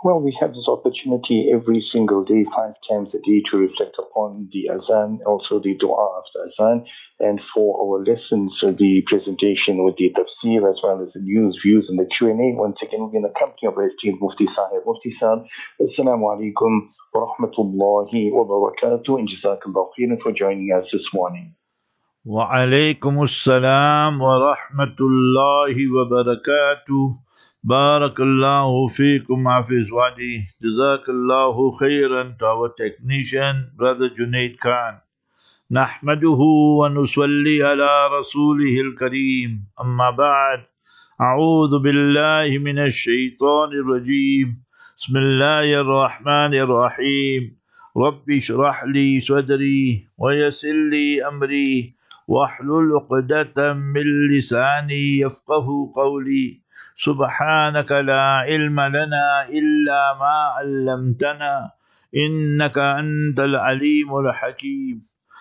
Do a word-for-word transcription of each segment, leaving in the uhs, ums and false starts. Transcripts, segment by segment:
Well, we have this opportunity every single day, five times a day, to reflect upon the azan, also the dua after azan, and for our lessons, uh, the presentation with the tafsir, as well as the news, views, and the Q and A. Once again, we're in the company of our esteemed Mufti Sahib. Mufti Sahib, Assalamu alaikum wa rahmatullahi wa barakatuh, and jazakallah khairan for joining us this morning. Wa alaykum assalam wa rahmatullahi wa barakatuh. Barakallahu feekum Hafiz Wadi. Jazakallahu khairan to our technician, Brother Junaid Khan. Nahmaduhu wa nusalli ala rasulihil kareem. Amma ba'd. A'udhu billahi minash shaitanir rajeem. Bismillahir rahmanir rahim. Rabbi shrah li sadri wa yassir li amri wahlul uqdatan min lisani yafqahu qawli. Subhanaka la ilma lana illa ma 'allamtana innaka antal alimul hakim.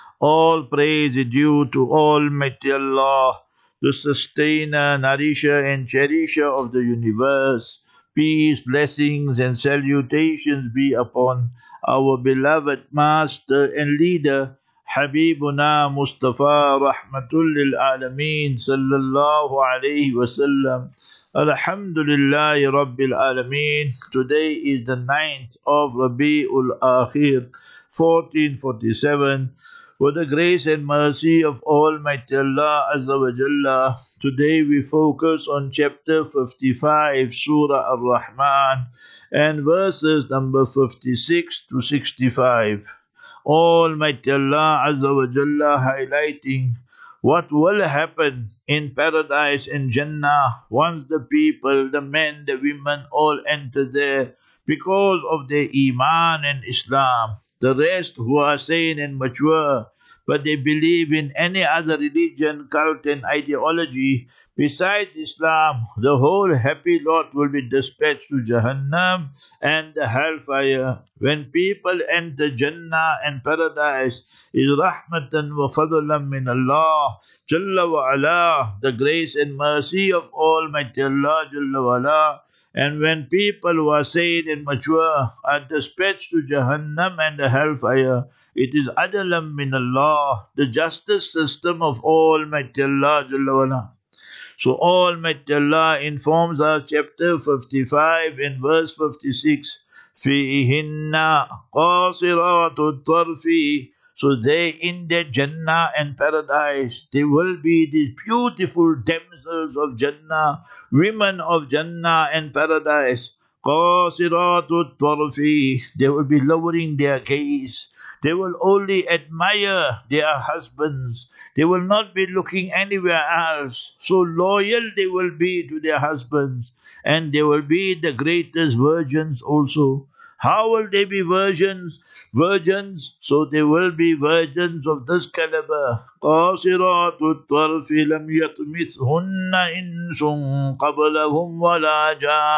All praise is due to Almighty Allah, the sustainer, nourisher and cherisher of the universe. Peace, blessings and salutations be upon our beloved master and leader, Habibuna Mustafa Rahmatul lil Alameen Sallallahu Alaihi Wasallam. Alhamdulillahi Rabbil Alameen. Today is the ninth of Rabi'ul Akhir, fourteen forty-seven. With the grace and mercy of Almighty Allah Azza wa Jalla, today we focus on chapter fifty-five, Surah Ar-Rahman, and verses number fifty-six to sixty-five. Almighty Allah Azza wa Jalla highlighting what will happen in paradise and Jannah once the people, the men, the women all enter there because of their Iman and Islam. The rest who are sane and mature, but they believe in any other religion, cult and ideology besides Islam, the whole happy lot will be dispatched to Jahannam and the hellfire. When people enter Jannah and paradise, is rahmatan wa fadlan min Allah Jalla wa ala, the grace and mercy of Almighty Allah Jalla wa ala. And when people who are sane and mature are dispatched to Jahannam and the hellfire, it is adalam min Allah, the justice system of Almighty Allah Jalla wa ala. So Almighty Allah informs us, chapter fifty-five in verse fifty-six, فِيهِنَّ قَاصِرَاتُ الطَّرْفِ. So they in the Jannah and paradise, there will be these beautiful damsels of Jannah, women of Jannah and paradise. قَاصِرَاتُ الطَّرْفِ. They will be lowering their gaze. They will only admire their husbands. They will not be looking anywhere else. So loyal they will be to their husbands. And they will be the greatest virgins also. How will they be virgins? Virgins, so they will be virgins of this caliber. قَاصِرَاتُ الطَّرْفِ لَمْ يَطْمِثْهُنَّ إِنسٌ قَبْلَهُمْ وَلَا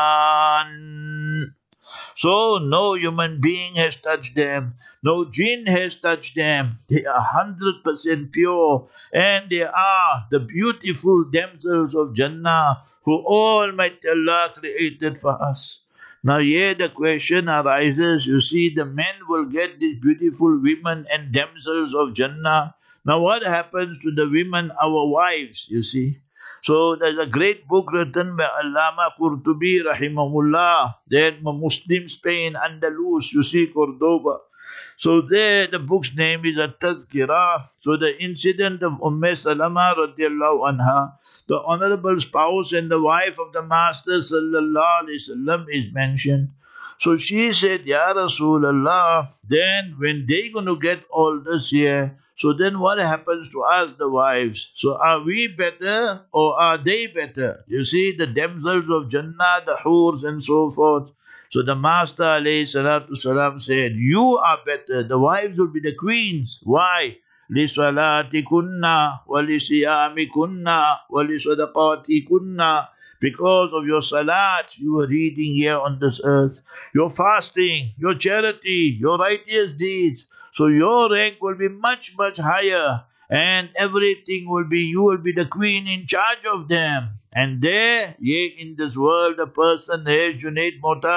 جَانٌّ. So no human being has touched them, no jinn has touched them. They are one hundred percent pure, and they are the beautiful damsels of Jannah who Almighty Allah created for us. Now here the question arises, you see, the men will get these beautiful women and damsels of Jannah. Now what happens to the women, our wives, you see? So there's a great book written by Allama Qurtubi rahimahullah, there in Muslim Spain, Andalus, you see, Cordoba. So there the book's name is At-Tazkirah. So the incident of Umm Salama radiallahu anha, the honorable spouse and the wife of the Master sallallahu alaihi wasallam, is mentioned. So she said, Ya Rasulullah, then when they going to get all this here, so then what happens to us, the wives? So are we better or are they better? You see, the damsels of Jannah, the hurs and so forth. So the Master alayhi salatu salam said, you are better. The wives will be the queens. Why? لِصَلَاتِكُنَّ وَلِصِيَامِكُنَّ وَلِصَدَقَاتِكُنَّ. Because of your salat you are reading here on this earth, your fasting, your charity, your righteous deeds. So your rank will be much, much higher, and everything will be, you will be the queen in charge of them. And there, yea, in this world, a person has Junaid Mota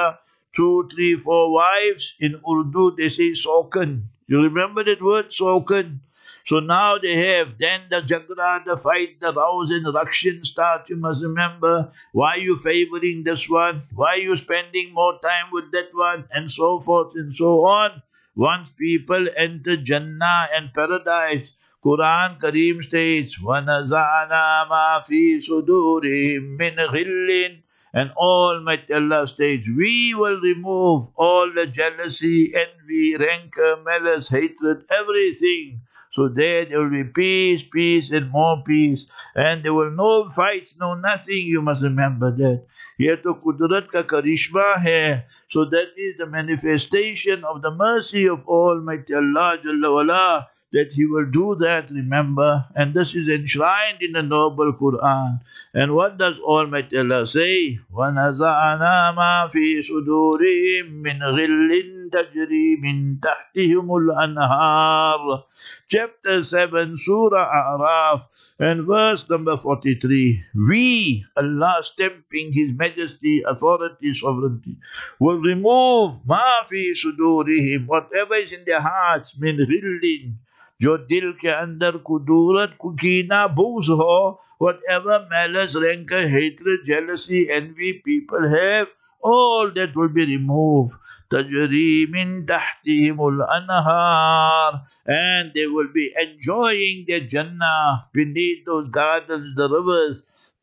two, three, four wives. In Urdu, they say Sokan. You remember that word, Sokan? So now they have, then the Jagra, the fight, the rows and ruction start. You must remember, why are you favoring this one? Why are you spending more time with that one? And so forth and so on. Once people enter Jannah and paradise, Quran Kareem states, وَنَزَعْنَا مَا فِي صُدُورِهِم مِّنْ غِلٍّ, and Almighty Allah states, we will remove all the jealousy, envy, rancor, malice, hatred, everything. So there there will be peace, peace, and more peace. And there will no fights, no nothing. You must remember that. Here to Qudrat ka karishma hai. So that is the manifestation of the mercy of Almighty Allah Jalla wala, that He will do that, remember. And this is enshrined in the noble Quran. And what does Almighty Allah say? وَنَزَعْنَا مَا فِي صُدُورِهِم مِّنْ غِلٍّ تَجْرِي مِنْ تَحْتِهِمُ الْأَنْهَارِ. Chapter seven, Surah A'raf, and verse number forty-three. We, Allah stamping His majesty, authority, sovereignty, will remove ma fi sudurihim, whatever is in their hearts, min ghillin, jo dil ke andar kudurat, kukina, booz ho, whatever malice, rancor, hatred, jealousy, envy people have, all that will be removed. Tajri min tahtihimul anhar, and they will be enjoying their Jannah beneath those gardens, the rivers,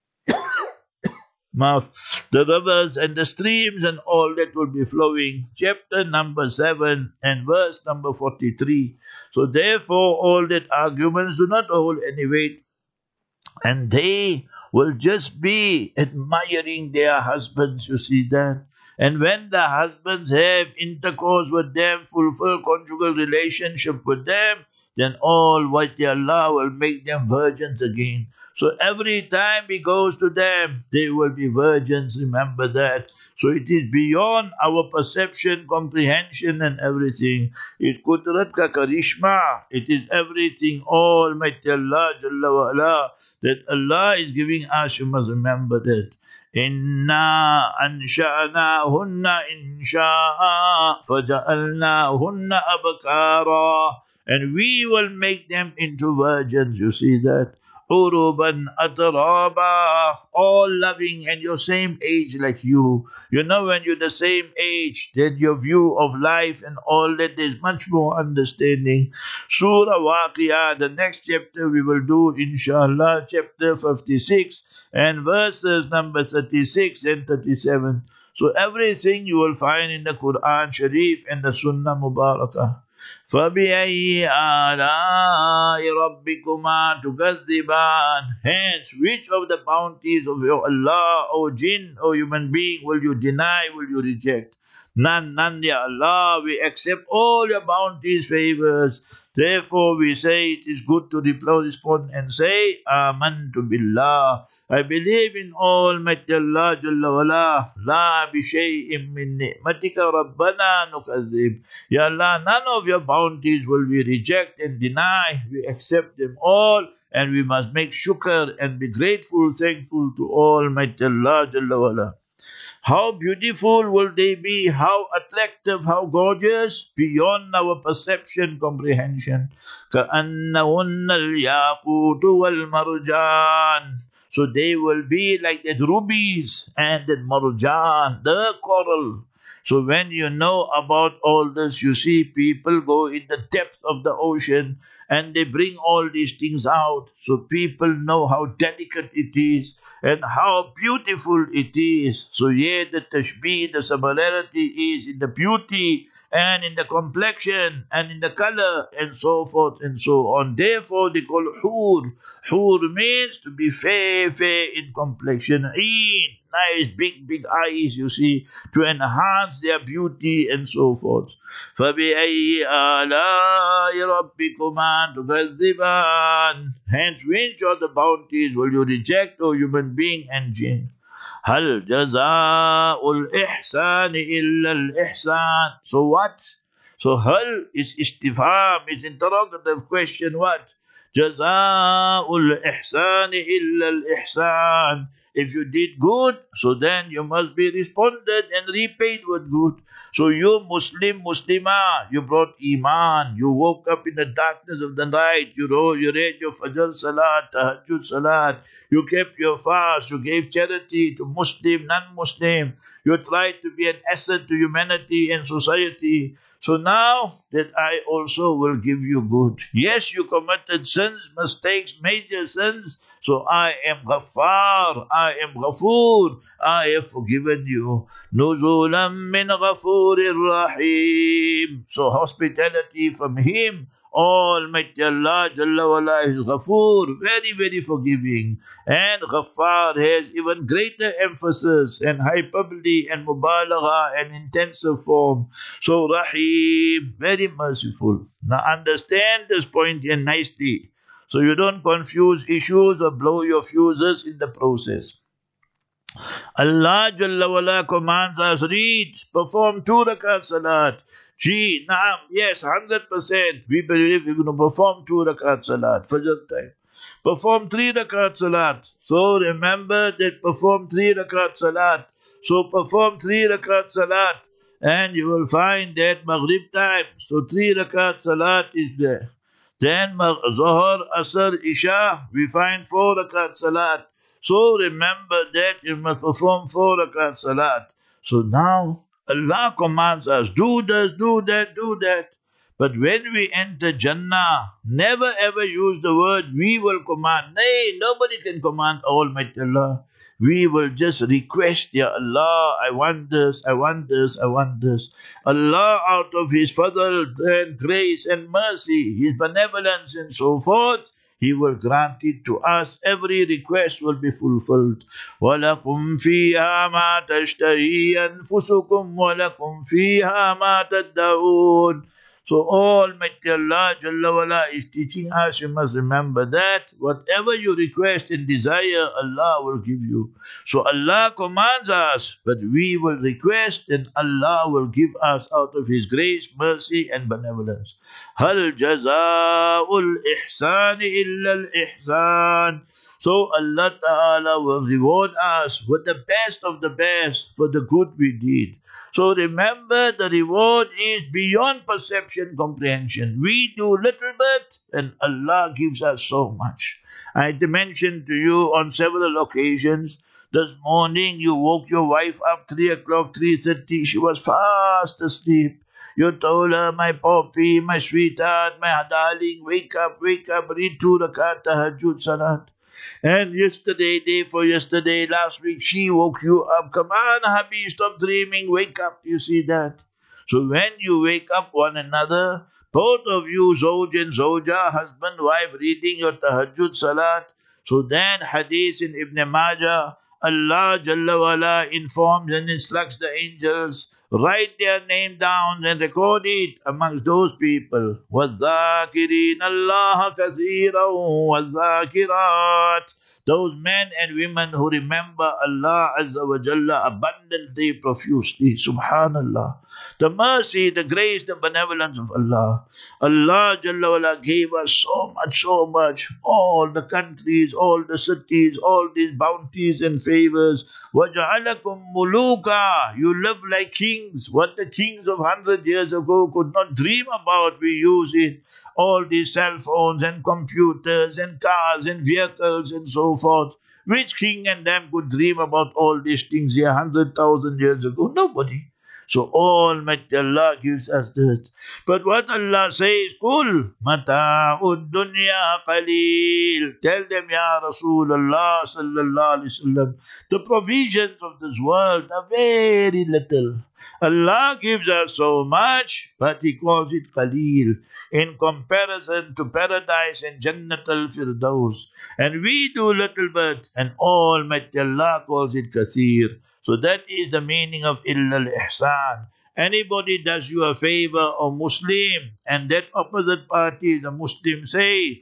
the rivers and the streams, and all that will be flowing. Chapter number seven and verse number forty-three. So therefore, all that arguments do not hold any weight, and they will just be admiring their husbands. You see that? And when the husbands have intercourse with them, fulfill conjugal relationship with them, then Almighty Allah will make them virgins again. So every time He goes to them, they will be virgins, remember that. So it is beyond our perception, comprehension and everything. It's Qudrat ka Karishma. It is everything, Almighty Allah Jalla wa ala, that Allah is giving us. You must remember that. Inna ansha'nahunna insha'a faja'alnahunna abkara, and we will make them into virgins. You see that? Uruban atraba, all loving and your same age like you. You know, when you're the same age, then your view of life and all that, there's much more understanding. Surah Waqiyah, the next chapter we will do, inshallah, chapter fifty-six and verses number thirty-six and thirty-seven. So everything you will find in the Quran Sharif and the Sunnah Mubarakah. فَبِأَيِّ آلَاءِ رَبِّكُمَا تُكَذِّبَانِ. Hence, which of the bounties of your Allah, O jinn, O human being, will you deny, will you reject? None, none, Ya Allah. We accept all your bounties, favors. Therefore, we say it is good to respond and say, Amantu billah. I believe in Almighty Allah Jalla wala. La bi shay'in min ni'matika rabbana nukadhib. Ya Allah, none of your bounties will we reject and deny. We accept them all, and we must make shukr and be grateful, thankful to Almighty Allah Jalla wala. How beautiful will they be, how attractive, how gorgeous, beyond our perception, comprehension. كَأَنَّهُنَّ الْيَاقُوتُ وَالْمَرْجَانِ. So they will be like that rubies and that marjan, the coral. So when you know about all this, you see people go in the depth of the ocean and they bring all these things out. So people know how delicate it is and how beautiful it is. So yeah, the tashbih, the similarity is in the beauty and in the complexion and in the color and so forth and so on. Therefore they call hur. Hur means to be fair, fair in complexion. Een, nice big, big eyes, you see, to enhance their beauty and so forth. فَبِأَيِّ آلَاءِ رَبِّكُمَا تُكَذِّبَانِ. Hence, which of the bounties will you reject, O human being and jinn? هَلْ جَزَاءُ الْإِحْسَانِ إِلَّا الْإِحْسَانِ. So what? So hal is istifham, is interrogative question. What? جَزَاءُ الْإِحْسَانِ إِلَّا الْإِحْسَانِ. If you did good, so then you must be responded and repaid with good. So you Muslim, Muslimah, you brought Iman, you woke up in the darkness of the night, you wrote, you read your Fajr Salat, Tahajjud Salat, you kept your fast, you gave charity to Muslim, non-Muslim, you tried to be an asset to humanity and society. So now that I also will give you good. Yes, you committed sins, mistakes, major sins. So I am Ghaffar, I am Ghafoor, I have forgiven you. Nuzulam min Ghafurir Rahim. So hospitality from Him. Almighty Allah Jalla wala is Ghafoor, very, very forgiving. And Ghaffar has even greater emphasis and hyperbole and mubalagha and intensive form. So Rahim, very merciful. Now understand this point here nicely, so you don't confuse issues or blow your fuses in the process. Allah Jalla wala commands us, read, perform two rakat salat. Gee, naam, yes, one hundred percent. We believe we're going to perform two rakat salat, Fajr time. Perform three rakat salat. So remember that perform three rakat salat. So perform three rakat salat. And you will find that Maghrib time. So three rakat salat is there. Then Zohar, Asr, Isha, we find four rakat salat. So remember that you must perform four rakat salat. So now Allah commands us, do this, do that, do that. But when we enter Jannah, never ever use the word we will command. Nay, nobody can command Almighty Allah. We will just request, Ya Allah, I want this, I want this, I want this. Allah, out of His fadl and grace and mercy, His benevolence and so forth, He will grant it to us. Every request will be fulfilled. وَلَكُمْ فِيهَا مَا تَشْتَهِي أَنفُسُكُمْ وَلَكُمْ فِيهَا مَا تَدَّعُونَ. So Almighty Allah Jalla wala is teaching us, you must remember that whatever you request and desire, Allah will give you. So Allah commands us, but we will request and Allah will give us out of His grace, mercy and benevolence. هَلْ جَزَاءُ الْإِحْسَانِ إِلَّا الْإِحْسَانِ. So Allah Ta'ala will reward us with the best of the best for the good we did. So remember, the reward is beyond perception, comprehension. We do little bit and Allah gives us so much. I mentioned to you on several occasions, this morning you woke your wife up three o'clock, three thirty, she was fast asleep. You told her, my puppy, my sweetheart, my darling, wake up, wake up, read two rakat tahajjud salat. And yesterday, day for yesterday, last week, she woke you up. Come on, hubby, stop dreaming, wake up. You see that? So when you wake up one another, both of you, Zawj and Zawja, husband, wife, reading your tahajjud salat. So then, hadith in Ibn Majah, Allah Jalla wala informs and instructs the angels, write their name down and record it amongst those people. وَالذَّاكِرِينَ اللَّهَ كَثِيرًا وَالذَّاكِرَاتِ. Those men and women who remember Allah Azza wa Jalla abundantly, profusely. Subhanallah. The mercy, the grace, the benevolence of Allah. Allah Jalla wala gave us so much, so much. All the countries, all the cities, all these bounties and favors. وَجَعَلَكُمْ مُلُوكًا. You live like kings. What the kings of hundred years ago could not dream about, we use it. All these cell phones and computers and cars and vehicles and so forth. Which king and them could dream about all these things here hundred thousand years ago? Nobody. So Almighty Allah gives us that. But what Allah says, Kul mata'ud dunya qaleel. Tell them, Ya Rasulullah sallallahu alayhi wasallam, the provisions of this world are very little. Allah gives us so much, but He calls it qaleel in comparison to paradise and Jannat al-Firdaus. And we do little bit, and Almighty Allah calls it kathir. So that is the meaning of illa al-ihsan. Anybody does you a favor or Muslim, and that opposite party is a Muslim, say,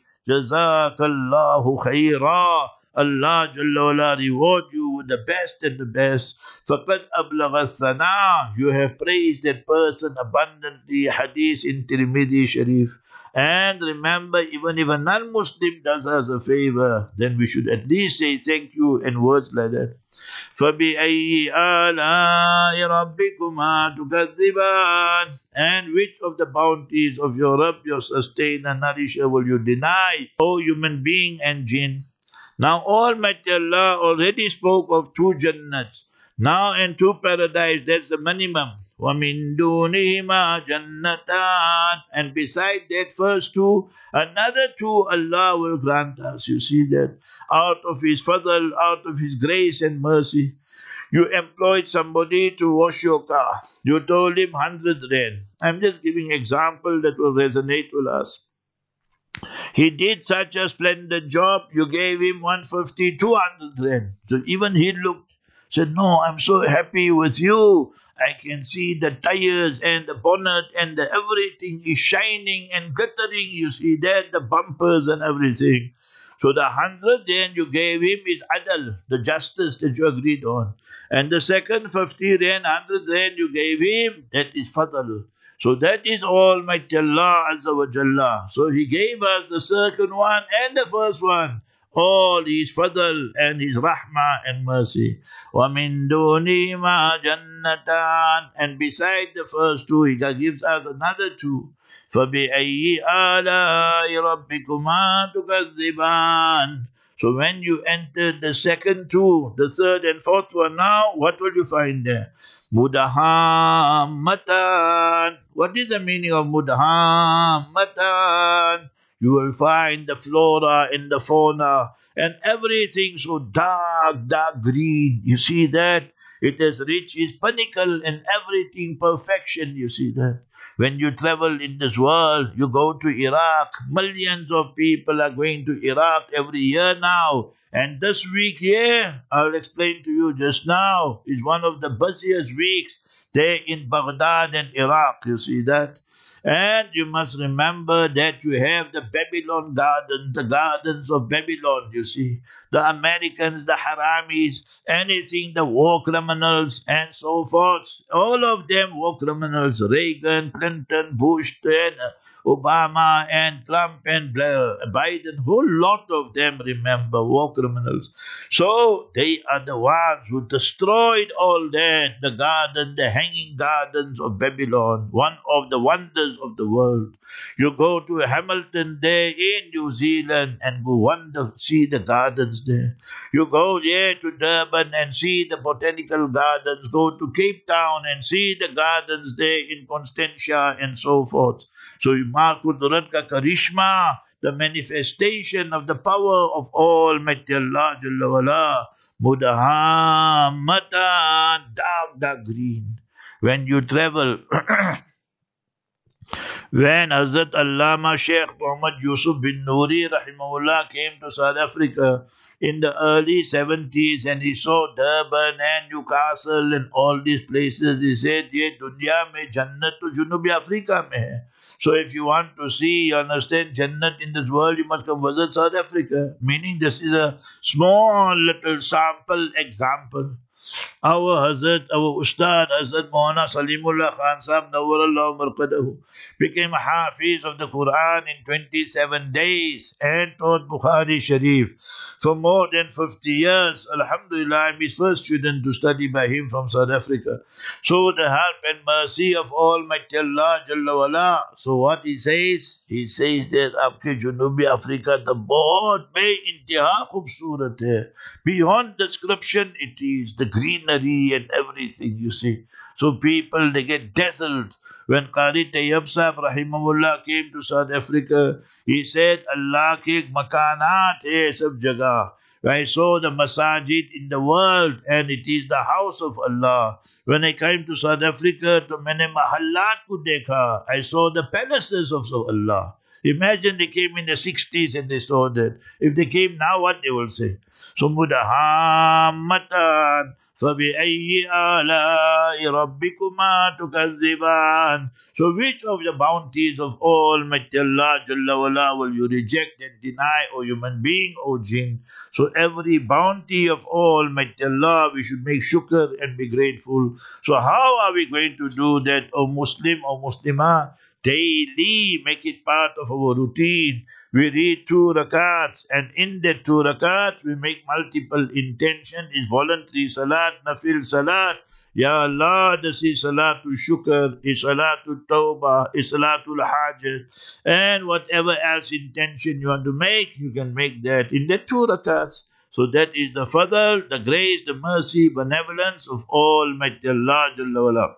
Jazakallahu khaira. Allah Jalla wala reward you with the best and the best. Faqad ablagha thana. You have praised that person abundantly. Hadith in Tirmidhi Sharif. And remember, even if a non-Muslim does us a favor, then we should at least say thank you in words like that. فَبِأَيِّ آلَاءِ رَبِّكُمَا تُكَذِّبَانِ. And which of the bounties of your Rabb, your sustainer, nourisher, will you deny, O human being and jinn? Now Almighty Allah already spoke of two Jannats. Now and two paradise, that's the minimum. وَمِن دُونِهِمَا جَنَّتَانِ. And beside that first two, another two Allah will grant us. You see that? Out of His fadl, out of His grace and mercy. You employed somebody to wash your car. You told him one hundred rand. I'm just giving example that will resonate with us. He did such a splendid job, you gave him one fifty, two hundred rand. So even he looked, said, no, I'm so happy with you. I can see the tires and the bonnet and the everything is shining and glittering. You see that, the bumpers and everything. So the hundred rand you gave him is adal, the justice that you agreed on. And the second fifty rand, hundred rand you gave him, that is fadl. So that is Almighty Allah Azza wa Jalla. So He gave us the second one and the first one. All His fadl and His rahmah and mercy. وَمِن دُونِهِمَا جَنَّتَانِ. And beside the first two, He gives us another two. فَبِأَيِّ آلَاءِ رَبِّكُمَا تُكَذِّبَانِ. So when you enter the second two, the third and fourth one now, what will you find there? Mudahammatan. What is the meaning of mudahammatan? You will find the flora and the fauna and everything so dark, dark green. You see that? It is rich, its pinnacle and everything perfection. You see that? When you travel in this world, you go to Iraq. Millions of people are going to Iraq every year now. And this week here, I'll explain to you just now, is one of the busiest weeks there in Baghdad and Iraq. You see that? And you must remember that you have the Babylon gardens, the gardens of Babylon, you see. The Americans, the Haramis, anything, the war criminals, and so forth. All of them war criminals. Reagan, Clinton, Bush, and Obama, and Trump, and Blair, Biden. Whole lot of them, remember, war criminals. So they are the ones who destroyed all that. The garden, the hanging gardens of Babylon. One of the wonders of the world. You go to Hamilton there in New Zealand and go wonder, see the gardens there. You go there to Durban and see the botanical gardens. Go to Cape Town and see the gardens there in Constantia and so forth. So you mark Qudrat ka Karishma, the manifestation of the power of Almighty Allah Jalla wala. Mudahammatan, dark, dark green. When you travel, when Hazrat Allama Sheikh Muhammad Yusuf bin Nuri rahimahullah came to South Africa in the early seventies and he saw Durban and Newcastle and all these places, he said, ye dunya mein jannat to Junubi Africa mein hai. So if you want to see, you understand, Jannat in this world, you must come visit South Africa. Meaning this is a small little sample example. Our Hazrat, our Ustad, Hazrat Maulana Salimullah Khan Sahib Nawwarallahu Marqadahu, became a Hafiz of the Quran in twenty-seven days and taught Bukhari Sharif for more than fifty years. Alhamdulillah, I'm his first student to study by him from South Africa. So the help and mercy of Almighty Allah Jalla wala. So what he says? He says that Aapke Junubi Africa, the bahut mein intiha khubsurat hai. Beyond description it is. The greenery and everything, you see. So people, they get dazzled. When Qari Tayyab Sahib Rahimahullah came to South Africa, he said, Allah ke makanat hai sab jagah. I saw the masajid in the world and it is the house of Allah. When I came to South Africa, to maine mahallat ko dekha. I saw the palaces of Allah. Imagine they came in the sixties and they saw that. If they came now, what they will say? So mudahammatan fabi'ayyi ala'i rabbikuma tukazziban. So which of the bounties of Almighty Allah Jalla wala will you reject and deny, O human being, O jinn? So every bounty of Almighty Allah, we should make shukr and be grateful. So how are we going to do that, O Muslim, O Muslimah? daily, make it part of our routine. We read two rakats, and in the two rakats we make multiple intention. Is voluntary salat, nafil salat. Ya Allah, this is Salatul Shukr, is Salatul Tawbah, is Salatul Hajj, and whatever else intention you want to make, you can make that in the two rakats. So that is the fadl, the grace, the mercy, benevolence of Almighty Allah Jalla wala.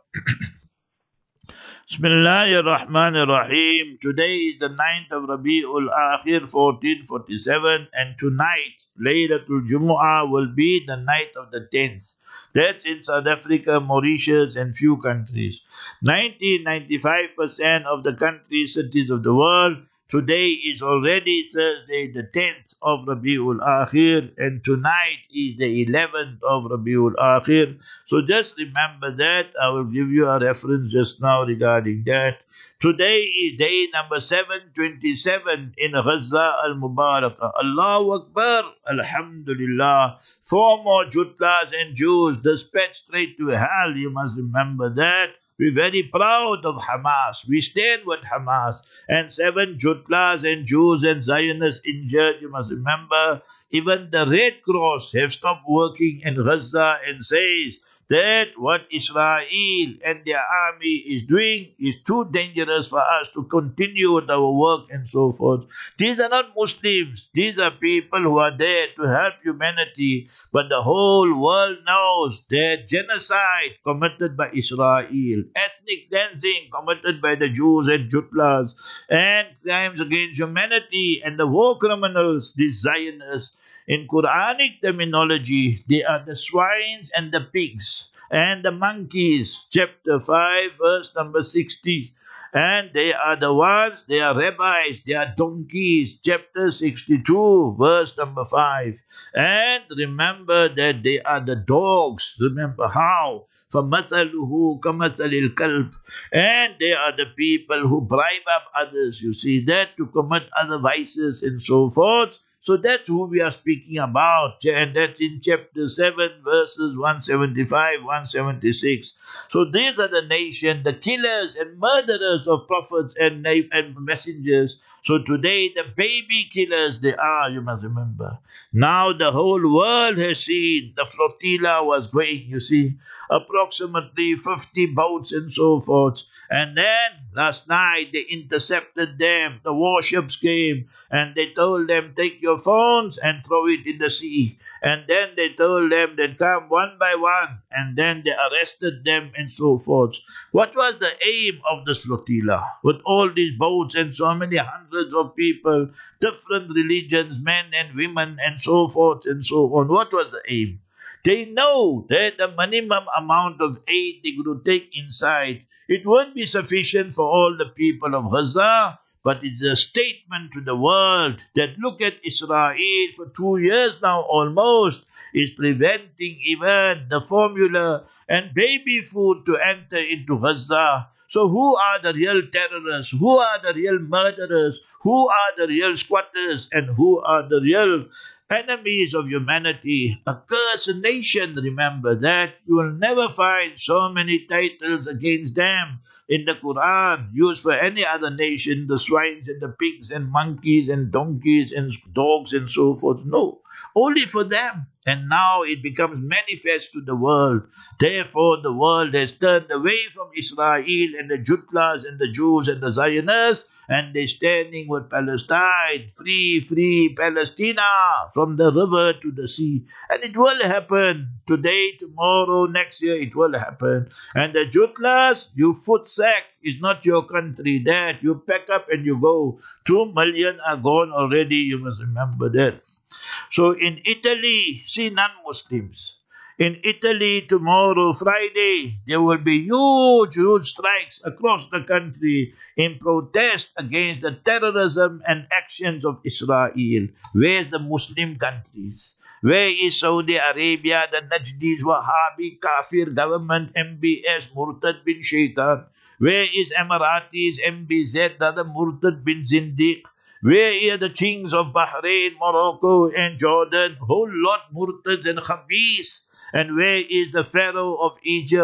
Bismillahir Rahmanir Rahim. Today is the ninth of Rabi'ul Akhir, fourteen forty-seven, and tonight, Laylatul Jumu'ah will be the night of the tenth. That's in South Africa, Mauritius, and few countries. ninety to ninety-five percent of the countries, cities of the world, today is already Thursday, the tenth of Rabi'ul Akhir, and tonight is the eleventh of Rabi'ul Akhir. So just remember that. I will give you a reference just now regarding that. Today is day number seven twenty-seven in Gaza al-Mubarakah. Allahu Akbar, Alhamdulillah. Four more Jutlas and Jews dispatched straight to hell. You must remember that. We're very proud of Hamas. We stand with Hamas. And seven Jutlas and Jews and Zionists injured. You must remember. Even the Red Cross have stopped working in Gaza and says that what Israel and their army is doing is too dangerous for us to continue with our work and so forth. These are not Muslims. These are people who are there to help humanity. But the whole world knows that genocide committed by Israel, ethnic cleansing committed by the Jews and Jutlas, and crimes against humanity and the war criminals, the Zionists. In Quranic terminology, they are the swines and the pigs and the monkeys. Chapter five, verse number sixty. And they are the ones, they are rabbis, they are donkeys. Chapter sixty-two, verse number five. And remember that they are the dogs. Remember how? فَمَثَلُهُ كَمَثَلِ الْكَلْبِ. And they are the people who bribe up others, you see that, to commit other vices and so forth. So that's who we are speaking about, and that's in chapter seven, verses one seventy-five, one seventy-six. So these are the nation, the killers and murderers of prophets and, and messengers. So today the baby killers they are, you must remember. Now the whole world has seen the flotilla was going, you see, approximately fifty boats and so forth. And then last night they intercepted them, the warships came, and they told them, take your phones and throw it in the sea. And then they told them they'd come one by one, and then they arrested them and so forth. What was the aim of this flotilla? With all these boats and so many hundreds of people, different religions, men and women and so forth and so on. What was the aim? They know that the minimum amount of aid they could take inside, it won't be sufficient for all the people of Gaza, but it's a statement to the world that look at Israel for two years now almost is preventing even the formula and baby food to enter into Gaza. So who are the real terrorists? Who are the real murderers? Who are the real squatters? And who are the real enemies of humanity? A cursed nation, remember that. You will never find so many titles against them in the Quran used for any other nation, the swines and the pigs and monkeys and donkeys and dogs and so forth. No, only for them. And now it becomes manifest to the world. Therefore, the world has turned away from Israel and the Jutlas and the Jews and the Zionists, and they're standing with Palestine, free, free Palestina, from the river to the sea. And it will happen today, tomorrow, next year, it will happen. And the Jutlas, you footsack, is not your country. That you pack up and you go. Two million are gone already, you must remember that. So in Italy, see non-Muslims. In Italy tomorrow, Friday, there will be huge, huge strikes across the country in protest against the terrorism and actions of Israel. Where's the Muslim countries? Where is Saudi Arabia, the Najdis, Wahhabi, Kafir government, M B S, Murtad bin Shaitan? Where is Emiratis, M B Z, the other Murtad bin Zindiq? Where are the kings of Bahrain, Morocco, and Jordan? Whole lot Murtads and Khabis. And where is the Pharaoh of Egypt,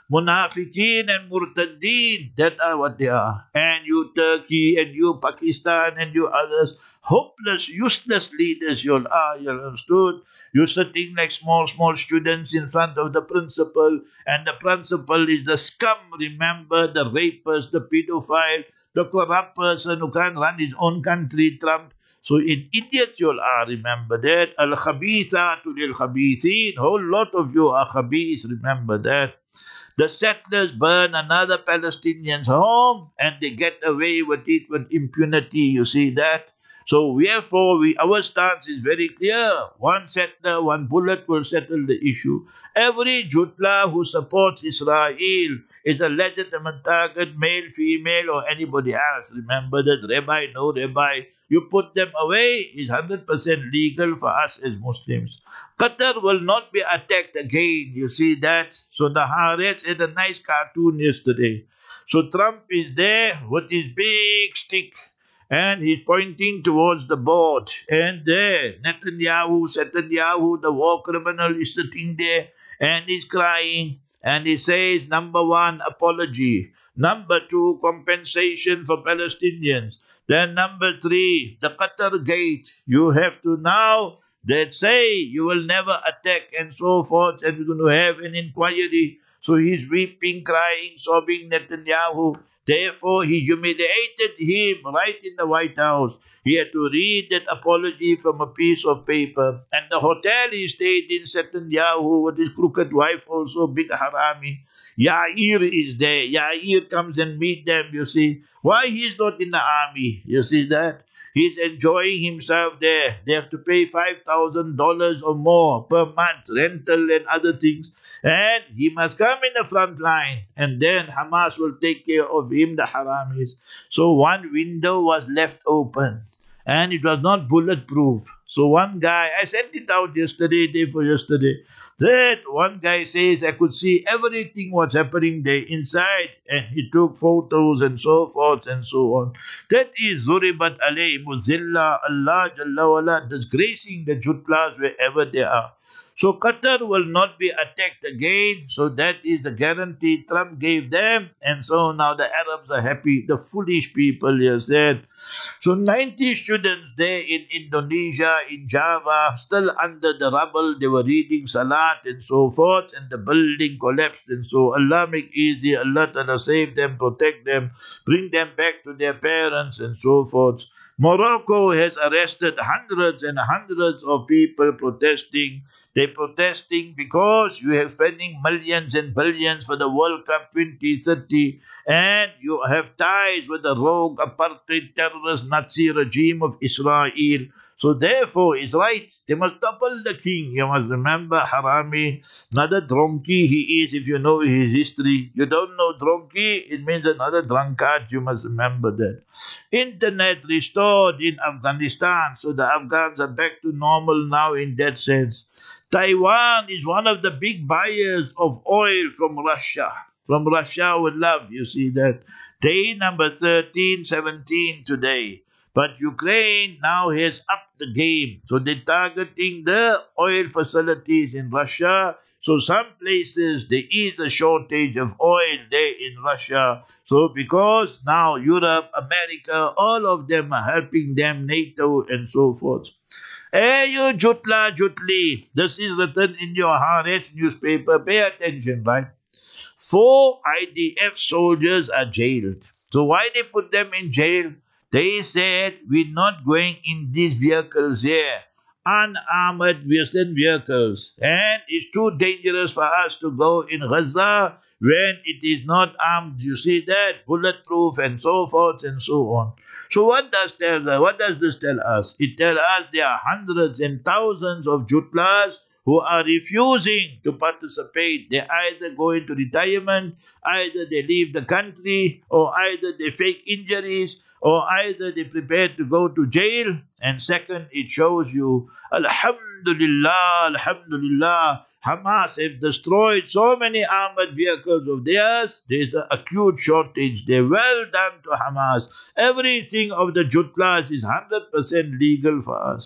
Munafiqeen and Murtaddeen, that are what they are. And you Turkey and you Pakistan and you others, hopeless, useless leaders you all are, you understood? You're sitting like small, small students in front of the principal, and the principal is the scum, remember, the rapist, the pedophile, the corrupt person who can't run his own country, Trump. So in idiots you all are, remember that. Al-khabithatu lil-khabithin. Whole lot of you are khabith, remember that. The settlers burn another Palestinian's home and they get away with it with impunity, you see that? So therefore, we, our stance is very clear. One settler, one bullet will settle the issue. Every Jutla who supports Israel is a legitimate target, male, female, or anybody else. Remember that, rabbi, no rabbi. You put them away is one hundred percent legal for us as Muslims. Qatar will not be attacked again. You see that? So the Haaretz had a nice cartoon yesterday. So Trump is there with his big stick and he's pointing towards the board. And there, Netanyahu, Netanyahu, the war criminal, is sitting there and he's crying. And he says, number one, apology. Number two, compensation for Palestinians. Then number three, the Qatar gate. You have to now, they say you will never attack and so forth, and we're going to have an inquiry. So he's weeping, crying, sobbing, Netanyahu. Therefore, he humiliated him right in the White House. He had to read that apology from a piece of paper. And the hotel he stayed in, Netanyahu, with his crooked wife also, big harami. Yair is there. Yair comes and meet them, you see. Why he's not in the army? You see that? He's enjoying himself there. They have to pay five thousand dollars or more per month, rental and other things. And he must come in the front line. And then Hamas will take care of him, the haramis. So one window was left open. And it was not bulletproof. So one guy, I sent it out yesterday, day for yesterday. That one guy says, I could see everything what's happening there inside. And he took photos and so forth and so on. That is Zuribat alayhi muzilla, Allah Jalla wala, disgracing the Jutlas wherever they are. So Qatar will not be attacked again. So that is the guarantee Trump gave them. And so now the Arabs are happy. The foolish people here said. So ninety students there in Indonesia, in Java, still under the rubble. They were reading Salat and so forth. And the building collapsed. And so Allah make easy. Allah Ta'ala save them, protect them, bring them back to their parents and so forth. Morocco has arrested hundreds and hundreds of people protesting. They're protesting because you have spending millions and billions for the World Cup twenty thirty and you have ties with the rogue apartheid terrorist Nazi regime of Israel. So therefore, it's right. They must topple the king. You must remember, Harami, another donkey he is if you know his history. You don't know donkey, it means another drunkard. You must remember that. Internet restored in Afghanistan. So the Afghans are back to normal now in that sense. Taiwan is one of the big buyers of oil from Russia. From Russia with love, you see that. Day number thirteen, seventeen today. But Ukraine now has upped the game. So they're targeting the oil facilities in Russia. So some places there is a shortage of oil there in Russia. So because now Europe, America, all of them are helping them, NATO and so forth. Hey, you Jutla, Jutli, this is written in your Haaretz newspaper. Pay attention, right? Four I D F soldiers are jailed. So why they put them in jail? They said, we're not going in these vehicles here, unarmored Western vehicles. And it's too dangerous for us to go in Gaza when it is not armed. You see that? Bulletproof and so forth and so on. So what does tell us? What does this tell us? It tells us there are hundreds and thousands of Jutlas who are refusing to participate. They either go into retirement, either they leave the country, or either they fake injuries, or either they prepare to go to jail. And second, it shows you, Alhamdulillah, Alhamdulillah, Hamas have destroyed so many armored vehicles of theirs. There's an acute shortage. They're well done to Hamas. Everything of the Jutlas is one hundred percent legal for us.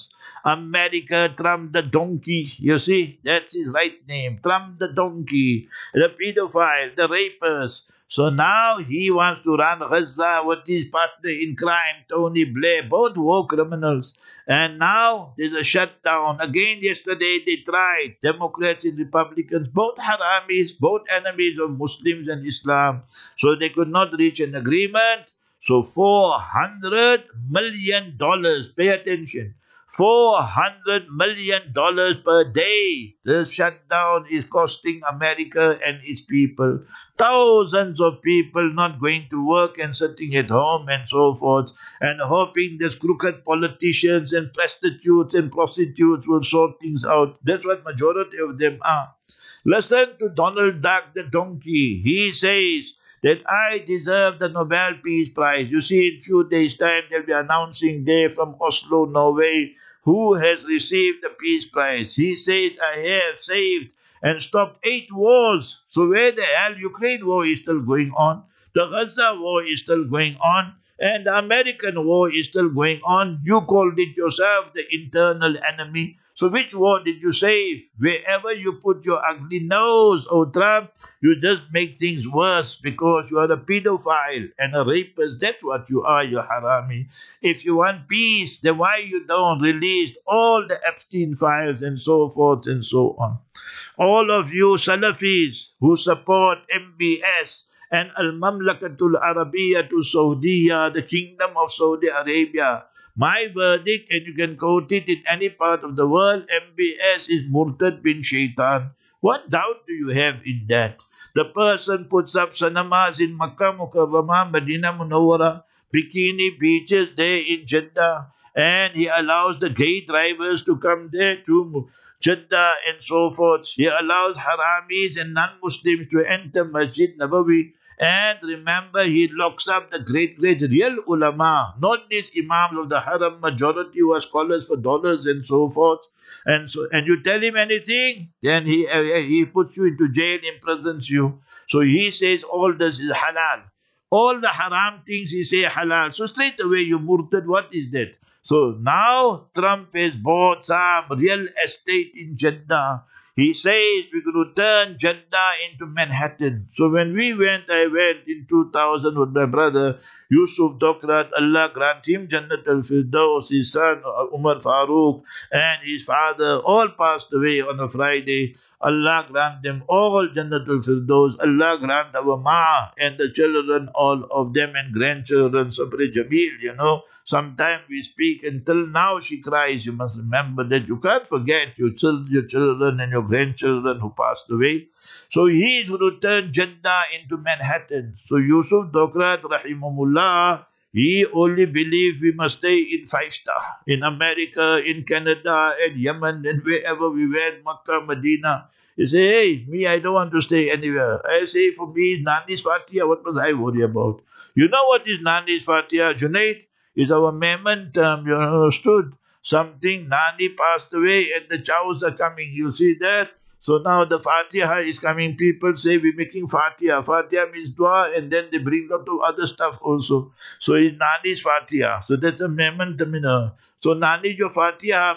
America, Trump the donkey. You see, that's his right name. Trump the donkey, the pedophile, the rapist. So now he wants to run Gaza with his partner in crime, Tony Blair, both war criminals. And now there's a shutdown. Again, yesterday they tried, Democrats and Republicans, both haramis, both enemies of Muslims and Islam. So they could not reach an agreement. So four hundred million dollars, pay attention, four hundred million dollars per day. The shutdown is costing America and its people. Thousands of people not going to work and sitting at home and so forth, and hoping these crooked politicians and prostitutes and prostitutes will sort things out. That's what majority of them are. Listen to Donald Duck the donkey. He says that I deserve the Nobel Peace Prize. You see, in a few days' time, they'll be announcing there from Oslo, Norway, who has received the Peace Prize. He says, I have saved and stopped eight wars. So where the hell? Ukraine war is still going on. The Gaza war is still going on. And the American war is still going on. You called it yourself the internal enemy. So which war did you save? Wherever you put your ugly nose, oh Trump, you just make things worse because you are a pedophile and a rapist. That's what you are, you harami. If you want peace, then why you don't release all the Epstein files and so forth and so on? All of you Salafis who support M B S and Al-Mamlakatul Arabiyatul Saudiya, the Kingdom of Saudi Arabia, my verdict, and you can quote it in any part of the world, M B S is Murtad bin Shaitan. What doubt do you have in that? The person puts up cinemas in Makkah Mukarramah, Medina Munawwara, bikini beaches there in Jeddah, and he allows the gay drivers to come there to Jeddah and so forth. He allows haramis and non-Muslims to enter Masjid Nabawi. And remember, he locks up the great, great real ulama, not these imams of the haram majority who are scholars for dollars and so forth. And so, and you tell him anything, then he uh, he puts you into jail, imprisons you. So he says all this is halal. All the haram things he say halal. So straight away you murtad, what is that? So now Trump has bought some real estate in Jeddah. He says we're going to turn Jeddah into Manhattan. So when we went, I went in two thousand with my brother Yusuf Dokrat, Allah grant him Jannat al-Firdaus, his son Umar Farooq and his father all passed away on a Friday. Allah grant them all Jannat al-Firdaus. Allah grant our ma and the children, all of them, and grandchildren, Sabri Jamil, you know. Sometimes we speak until now she cries. You must remember that. You can't forget your children, your children and your grandchildren who passed away. So he is going to turn Jeddah into Manhattan. So Yusuf Dokrat, rahimahullah, he only believed we must stay in five star. In America, in Canada, and Yemen, and wherever we went, Makkah, Medina. He say, hey, me, I don't want to stay anywhere. I say, for me, Nani's Fatiha, what must I worry about? You know what is Nani's Fatiha, Junaid? Is our Memon term, you understood? Something, Nani passed away and the chows are coming. You see that? So now the Fatiha is coming. People say we're making Fatiha. Fatiha means dua, and then they bring a lot of other stuff also. So it's Nani's Fatiha. So that's a Memon terminal. So Nani jo Fatiha,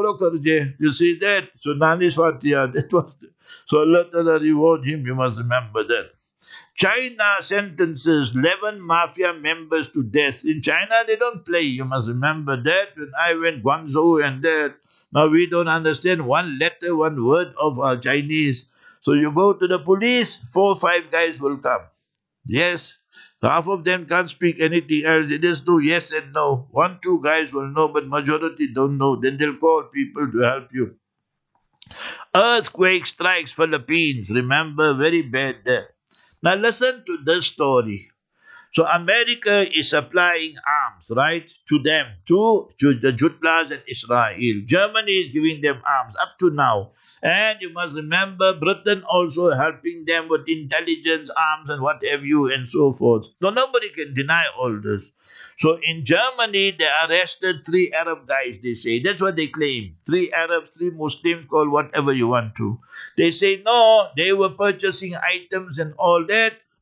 you see that? So Nani's Fatiha, that was the, so Allah Ta'ala reward him, you must remember that. China sentences eleven mafia members to death. In China, they don't play. You must remember that. When I went Guangzhou and that, now we don't understand one letter, one word of uh, Chinese. So you go to the police, four or five guys will come. Yes. Half of them can't speak anything else. They just do yes and no. One, two guys will know, but majority don't know. Then they'll call people to help you. Earthquake strikes Philippines. Remember, very bad there. Now listen to this story. So America is supplying arms, right, to them, to, to the Jutlas and Israel. Germany is giving them arms up to now. And you must remember, Britain also helping them with intelligence, arms and what have you and so forth. So nobody can deny all this. So in Germany, they arrested three Arab guys, they say. That's what they claim. Three Arabs, three Muslims, call whatever you want to. They say, no, they were purchasing items and all that,